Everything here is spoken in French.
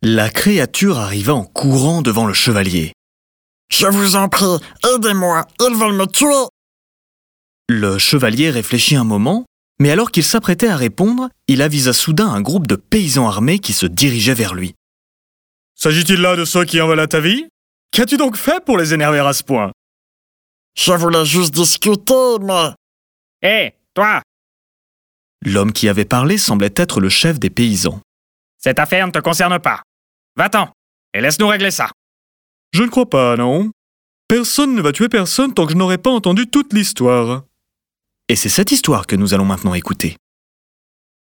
La créature arriva en courant devant le chevalier. « Je vous en prie, aidez-moi, ils veulent me tuer !» Le chevalier réfléchit un moment, mais alors qu'il s'apprêtait à répondre, il avisa soudain un groupe de paysans armés qui se dirigeait vers lui. « S'agit-il là de ceux qui en veulent à ta vie ? Qu'as-tu donc fait pour les énerver à ce point ?»« Je voulais juste discuter, mais... » « Hé, toi !» L'homme qui avait parlé semblait être le chef des paysans. « Cette affaire ne te concerne pas. Va-t'en et laisse-nous régler ça. »« Je ne crois pas, non. Personne ne va tuer personne tant que je n'aurai pas entendu toute l'histoire. » Et c'est cette histoire que nous allons maintenant écouter.